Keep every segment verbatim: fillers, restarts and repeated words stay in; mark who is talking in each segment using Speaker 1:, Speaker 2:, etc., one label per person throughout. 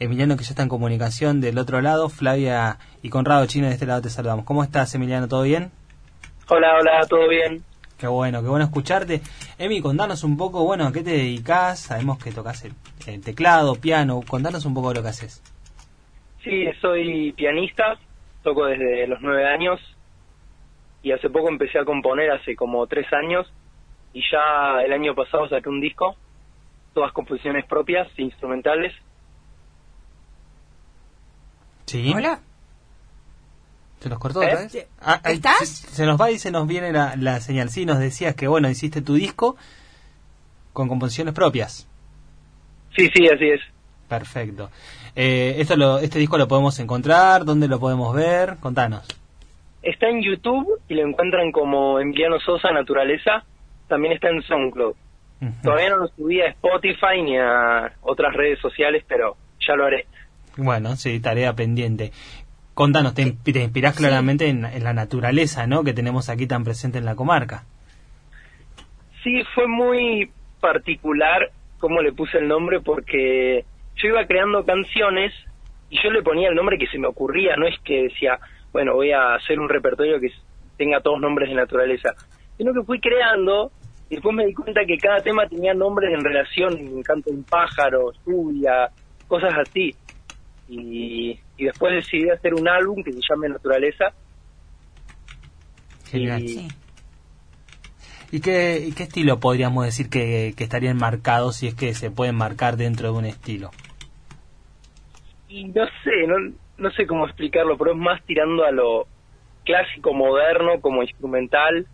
Speaker 1: Emiliano, que ya está en comunicación del otro lado, Flavia y Conrado Chino de este lado te saludamos. ¿Cómo estás, Emiliano? ¿Todo bien?
Speaker 2: Hola, hola, ¿todo bien?
Speaker 1: Qué bueno, qué bueno escucharte. Emi, contanos un poco, bueno, ¿a qué te dedicás? Sabemos que tocas el, el teclado, piano, contanos un poco de lo que haces.
Speaker 2: Sí, soy pianista, toco desde los nueve años y hace poco empecé a componer, hace como tres años, y ya el año pasado saqué un disco, todas composiciones propias, instrumentales.
Speaker 1: ¿Sí?
Speaker 3: Hola.
Speaker 1: ¿Se nos cortó
Speaker 2: ¿Eh?
Speaker 1: otra vez? Ah,
Speaker 3: ¿Estás?
Speaker 1: Se, se nos va y se nos viene la, la señal. Sí, nos decías que, bueno, hiciste tu disco con composiciones propias.
Speaker 2: Sí, sí, así es.
Speaker 1: Perfecto. Eh, esto lo, ¿Este disco lo podemos encontrar? ¿Dónde lo podemos ver? Contanos.
Speaker 2: Está en YouTube y lo encuentran como Emiliano Sosa Naturaleza. También está en SoundCloud.
Speaker 1: Uh-huh.
Speaker 2: Todavía no lo subí a Spotify ni a otras redes sociales, pero ya lo haré.
Speaker 1: Bueno, sí, tarea pendiente. Contanos, te, te inspirás claramente sí. en, en la naturaleza, ¿no?, que tenemos aquí tan presente en la comarca.
Speaker 2: Sí, fue muy particular cómo le puse el nombre, porque yo iba creando canciones y yo le ponía el nombre que se me ocurría, no es que decía, bueno, voy a hacer un repertorio que tenga todos nombres de naturaleza, sino que fui creando y después me di cuenta que cada tema tenía nombres en relación, canto de un pájaro, lluvia, cosas así. Y, y después decidí hacer un álbum que se llame Naturaleza.
Speaker 1: Genial.
Speaker 2: Y,
Speaker 1: sí. ¿Y qué, y qué estilo podríamos decir que, que estaría enmarcado, si es que se puede enmarcar dentro de un estilo?
Speaker 2: Y no sé, no, no sé cómo explicarlo, pero es más tirando a lo clásico, moderno, como instrumental.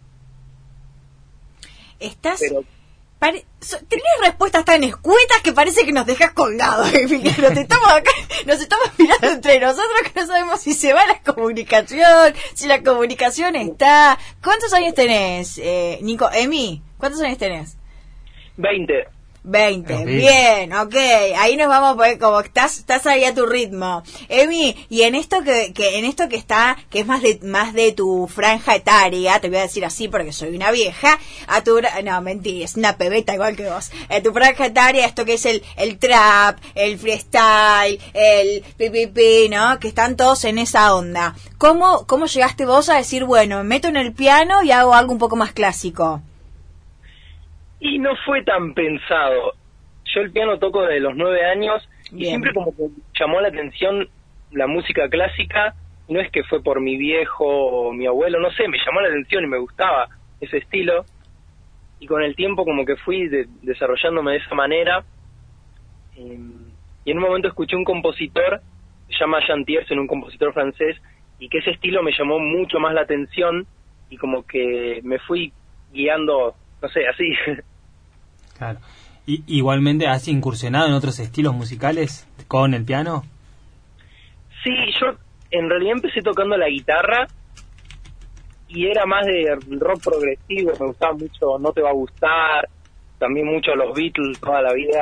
Speaker 3: Estás...
Speaker 2: Pero,
Speaker 3: Pare... So, tenés respuestas tan escuetas que parece que nos dejas colgados, Emiliano. Te estamos acá, nos estamos mirando entre nosotros que no sabemos si se va la comunicación, si la comunicación está. ¿Cuántos años tenés, eh, Nico? Emi, ¿cuántos años tenés?
Speaker 2: veinte.
Speaker 3: veinte,
Speaker 1: okay.
Speaker 3: Bien, ok, ahí nos vamos, porque como estás estás ahí a tu ritmo. Emi, y en esto que, que en esto que está, que es más de más de tu franja etaria, te voy a decir así porque soy una vieja, a tu, no, mentira, es una pebeta igual que vos, a tu franja etaria, esto que es el, el trap, el freestyle, el pipipi, ¿no? Que están todos en esa onda. ¿Cómo, cómo llegaste vos a decir, bueno, me meto en el piano y hago algo un poco más clásico?
Speaker 2: Y no fue tan pensado. Yo el piano toco desde los nueve años y
Speaker 3: Bien.
Speaker 2: siempre como que llamó la atención la música clásica. No es que fue por mi viejo o mi abuelo, no sé, me llamó la atención y me gustaba ese estilo. Y con el tiempo como que fui de, desarrollándome de esa manera. Eh, y en un momento escuché un compositor, se llama Jean Tiersen, un compositor francés, y que ese estilo me llamó mucho más la atención y como que me fui guiando, no sé, así.
Speaker 1: Claro. ¿Y igualmente has incursionado en otros estilos musicales con el piano?
Speaker 2: Sí, yo en realidad empecé tocando la guitarra y era más de rock progresivo, me gustaba mucho No Te Va a Gustar, también mucho los Beatles toda la vida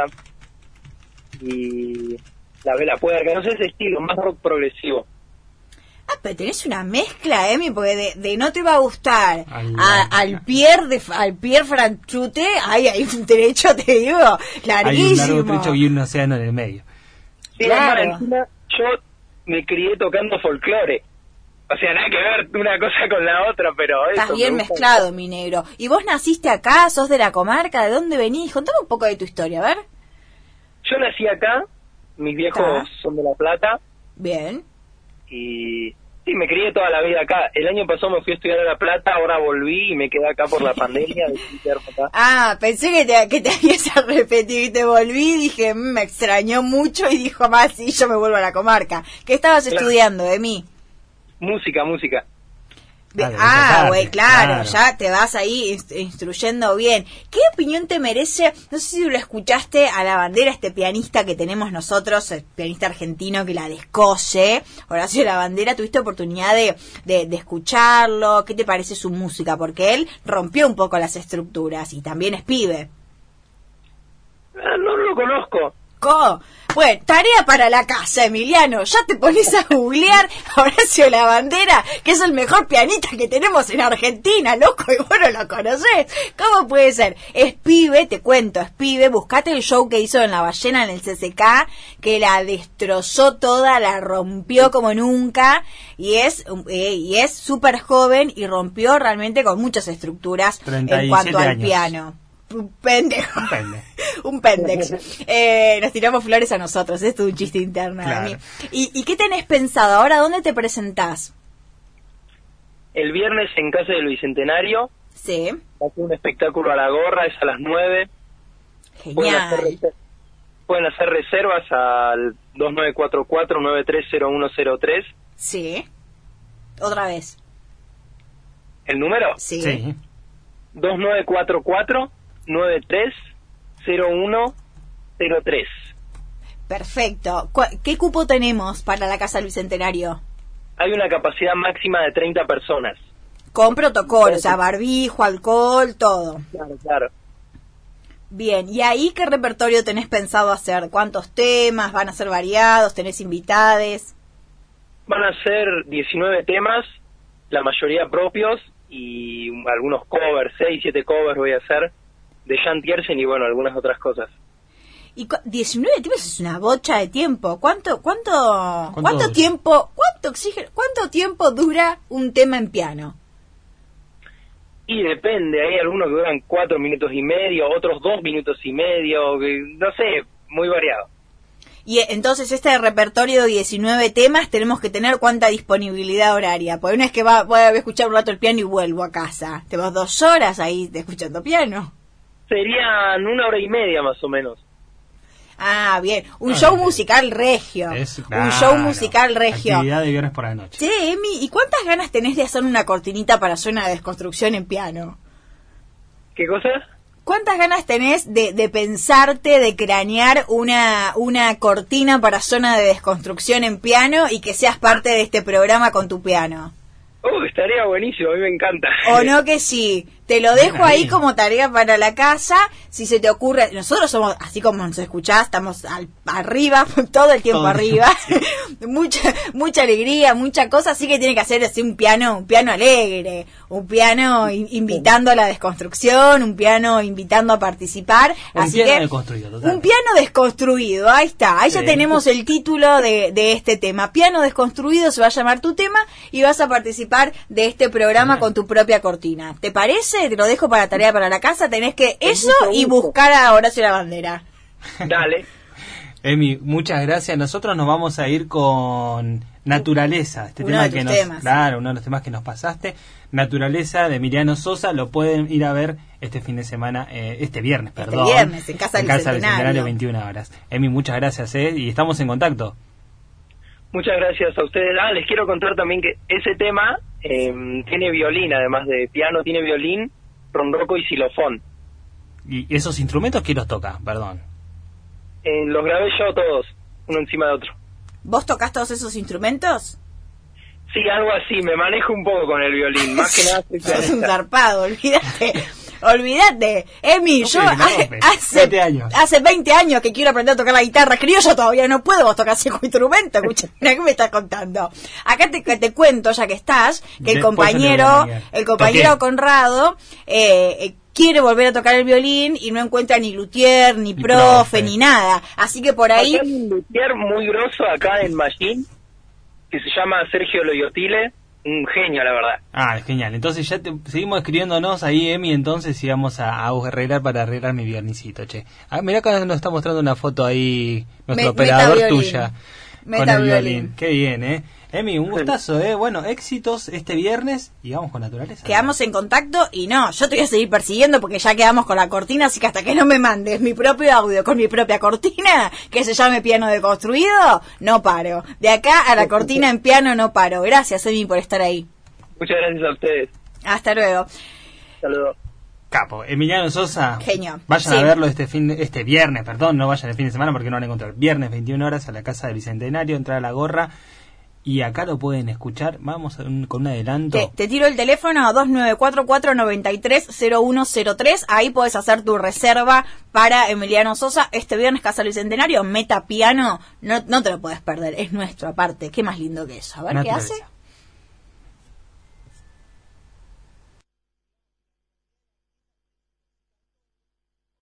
Speaker 2: y La Vela Puerca, no sé, ese estilo, más rock progresivo.
Speaker 3: Ah, pero tenés una mezcla, Emi, porque de, de No Te Va a Gustar
Speaker 1: Ay,
Speaker 3: a, al Pierre de al Pierre Franchute, ay, hay un trecho, te digo, larguísimo.
Speaker 1: Hay un largo trecho y un océano en el medio.
Speaker 2: Sí,
Speaker 3: claro.
Speaker 2: además, encima, yo me crié tocando folclore, o sea, nada que ver una cosa con la otra, pero eso.
Speaker 3: Estás bien mezclado, mi negro. ¿Y vos naciste acá? ¿Sos de la comarca? ¿De dónde venís? Contame un poco de tu historia, a ver.
Speaker 2: Yo nací acá, mis viejos
Speaker 3: Ah.
Speaker 2: son de La Plata.
Speaker 3: Bien.
Speaker 2: Y sí, me crié toda la vida acá. El año pasado me fui a estudiar a La Plata, ahora volví y me quedé acá por la pandemia. Decidí quedarme acá.
Speaker 3: Ah, pensé que te, que te habías arrepentido y te volví, dije, mm, me extrañó mucho y dijo, más, sí, yo me vuelvo a la comarca. ¿Qué estabas
Speaker 2: Claro.
Speaker 3: estudiando, Emi?
Speaker 2: Música, música.
Speaker 3: Bien.
Speaker 1: Claro,
Speaker 3: Ah,
Speaker 1: esa
Speaker 3: güey,
Speaker 1: parte,
Speaker 3: claro,
Speaker 1: claro.
Speaker 3: ya te vas ahí inst- instruyendo bien. ¿Qué opinión te merece? No sé si lo escuchaste a La Bandera, este pianista que tenemos nosotros, el pianista argentino que la descoce, Horacio La Bandera. ¿Tuviste oportunidad de, de, de escucharlo? ¿Qué te parece su música? Porque él rompió un poco las estructuras y también es pibe.
Speaker 2: Ah, no lo conozco.
Speaker 3: conozco. Bueno, tarea para la casa, Emiliano. Ya te pones a googlear a Horacio Lavandera, que es el mejor pianista que tenemos en Argentina, loco, y vos no lo conocés. ¿Cómo puede ser? Es pibe, te cuento, es pibe. Buscate el show que hizo en La Ballena, en el C C K, que la destrozó toda, la rompió como nunca, y es eh, y es súper joven y rompió realmente con muchas estructuras en cuanto al
Speaker 1: años.
Speaker 3: Piano. Un pendejo.
Speaker 1: Un pendejo.
Speaker 3: Un pendex. Eh, nos tiramos flores a nosotros. Esto es un chiste interno.
Speaker 1: Claro.
Speaker 3: De mí. ¿Y, ¿Y qué tenés pensado? ¿Ahora dónde te presentás?
Speaker 2: El viernes en Casa del Bicentenario.
Speaker 3: Sí.
Speaker 2: Hace un espectáculo a la gorra, es a las nueve. Pueden hacer,
Speaker 3: Genial.
Speaker 2: reser- pueden hacer reservas al dos nueve cuatro cuatro, nueve tres cero uno cero tres.
Speaker 3: Sí. Otra vez.
Speaker 2: ¿El número?
Speaker 3: Sí.
Speaker 1: Sí.
Speaker 2: dos nueve cuatro cuatro, nueve tres cero uno cero tres.
Speaker 3: Perfecto. ¿Cu- ¿Qué cupo tenemos para la Casa del Bicentenario?
Speaker 2: Hay una capacidad máxima de treinta personas.
Speaker 3: Con protocolo, o sea, barbijo, alcohol, todo.
Speaker 2: Claro, claro.
Speaker 3: Bien, ¿y ahí qué repertorio tenés pensado hacer? ¿Cuántos temas? ¿Van a ser variados? ¿Tenés invitades?
Speaker 2: Van a ser diecinueve temas, la mayoría propios, y algunos covers, seis, siete covers voy a hacer, de Jan Tiersen y bueno, algunas otras cosas.
Speaker 3: Y cu- diecinueve temas es una bocha de tiempo. ¿Cuánto cuánto
Speaker 1: ¿Cuánto
Speaker 3: cuánto
Speaker 1: dura?
Speaker 3: tiempo cuánto oxígeno, cuánto tiempo dura un tema en piano?
Speaker 2: Y depende, hay algunos que duran cuatro minutos y medio, otros dos minutos y medio, que- no sé, muy variado.
Speaker 3: Y eh, entonces este repertorio de diecinueve temas tenemos que tener cuánta disponibilidad horaria. Porque no es que va, voy a escuchar un rato el piano y vuelvo a casa. Tenemos dos horas ahí de escuchando piano.
Speaker 2: Serían una hora y media más o menos.
Speaker 3: Ah, bien. Un
Speaker 1: Ah,
Speaker 3: show
Speaker 1: bien.
Speaker 3: musical regio.
Speaker 1: Es-
Speaker 3: un
Speaker 1: claro.
Speaker 3: show musical regio.
Speaker 1: Actividad de viernes por la noche.
Speaker 3: Sí, Emi, ¿y cuántas ganas tenés de hacer una cortinita para zona de desconstrucción en piano?
Speaker 2: ¿Qué cosa?
Speaker 3: ¿Cuántas ganas tenés de, de pensarte, de cranear una, una cortina para zona de desconstrucción en piano y que seas parte de este programa con tu piano?
Speaker 2: Oh, estaría buenísimo, a mí me encanta.
Speaker 3: ¿O no que sí? Te lo dejo ahí
Speaker 1: Bien.
Speaker 3: como tarea para la casa. Si se te ocurre, nosotros somos, así como nos escuchás, estamos al, arriba, todo el tiempo
Speaker 1: Todo el
Speaker 3: arriba. mucha mucha alegría, mucha cosa, así que tiene que hacer así un piano, un piano alegre, un piano in- invitando a la desconstrucción, un piano invitando a participar.
Speaker 1: Un
Speaker 3: así
Speaker 1: piano
Speaker 3: que
Speaker 1: desconstruido, total.
Speaker 3: un piano desconstruido, ahí está, ahí ya
Speaker 1: Sí.
Speaker 3: tenemos el título de, de este tema. Piano desconstruido se va a llamar tu tema y vas a participar de este programa
Speaker 1: Bien.
Speaker 3: con tu propia cortina. ¿Te parece? Te lo dejo para tarea para la casa. Tenés que eso
Speaker 2: mucho
Speaker 3: y
Speaker 2: gusto.
Speaker 3: buscar a Horacio Lavandera.
Speaker 2: Dale.
Speaker 1: Emi, muchas gracias. Nosotros nos vamos a ir con Naturaleza, este
Speaker 3: Uno
Speaker 1: tema
Speaker 3: de
Speaker 1: que
Speaker 3: tus
Speaker 1: nos,
Speaker 3: temas.
Speaker 1: claro, uno de los temas que nos pasaste. Naturaleza de Emiliano Sosa, lo pueden ir a ver este fin de semana, eh, este viernes,
Speaker 3: Este
Speaker 1: perdón.
Speaker 3: viernes, en Casa del
Speaker 1: del
Speaker 3: Bicentenario.
Speaker 1: veintiuna horas. Emi, muchas gracias, eh, y estamos en contacto.
Speaker 2: Muchas gracias a ustedes. Ah, les quiero contar también que ese tema eh, tiene violín, además de piano, tiene violín, ronroco y xilofón.
Speaker 1: Y esos instrumentos, ¿quién los toca? Perdón.
Speaker 2: Eh, los grabé yo todos, uno encima de otro.
Speaker 3: ¿Vos tocás todos esos instrumentos?
Speaker 2: Sí, algo así, me manejo un poco con el violín, más que nada soy
Speaker 3: Sos un
Speaker 2: pianista.
Speaker 3: zarpado, olvídate. Olvídate, Emi,
Speaker 1: No,
Speaker 3: yo
Speaker 1: que la
Speaker 3: hace,
Speaker 1: rompe.
Speaker 3: hace,
Speaker 1: veinte años.
Speaker 3: hace veinte años que quiero aprender a tocar la guitarra, criollo todavía no puedo, vos tocás cinco instrumentos, escucha, mira qué me estás contando. Acá te, te cuento, ya que estás, que el
Speaker 1: Después
Speaker 3: compañero,
Speaker 1: yo le voy a maniar.
Speaker 3: el compañero
Speaker 1: Toqué.
Speaker 3: Conrado, eh, eh, quiere volver a tocar el violín y no encuentra ni luthier, ni,
Speaker 1: Ni
Speaker 3: profe,
Speaker 1: profe.
Speaker 3: ni nada. Así que por ahí,
Speaker 2: Acá hay un luthier muy grosso acá en Machín, que se llama Sergio Loyotile, un genio, la verdad.
Speaker 1: Ah, genial. Entonces ya te, seguimos escribiéndonos ahí, Emi, entonces y vamos a, a arreglar para arreglar mi viernesito, che. Ah, mirá acá nos está mostrando una foto ahí, nuestro
Speaker 3: Me-
Speaker 1: operador
Speaker 3: meta violín.
Speaker 1: tuya.
Speaker 3: Meta
Speaker 1: con el
Speaker 3: violín.
Speaker 1: violín. Qué bien, ¿eh? Emi, un gustazo, ¿eh? Bueno, éxitos este viernes y vamos con Naturaleza.
Speaker 3: quedamos en contacto y no, yo te voy a seguir persiguiendo porque ya quedamos con la cortina, así que hasta que no me mandes mi propio audio con mi propia cortina, que se llame Piano Deconstruido, no paro. De acá a la cortina en piano no paro. Gracias, Emi, por estar ahí.
Speaker 2: Muchas gracias a ustedes.
Speaker 3: Hasta luego.
Speaker 2: Saludos.
Speaker 1: Capo, Emiliano Sosa.
Speaker 3: Genio.
Speaker 1: Vayan
Speaker 3: Sí.
Speaker 1: a verlo este fin de- este viernes, perdón, no vayan el fin de semana porque no van a encontrar. Viernes, veintiuna horas, a la Casa del Bicentenario, entrar a la gorra. y acá lo pueden escuchar. Vamos a un, con un adelanto.
Speaker 3: Te, te tiro el teléfono dos nueve cuatro cuatro nueve tres cero uno cero tres. Ahí podés hacer tu reserva para Emiliano Sosa este viernes, Casa Bicentenario, Meta Piano. No, no te lo podés perder, es nuestro aparte. Qué más lindo que eso. A ver qué hace.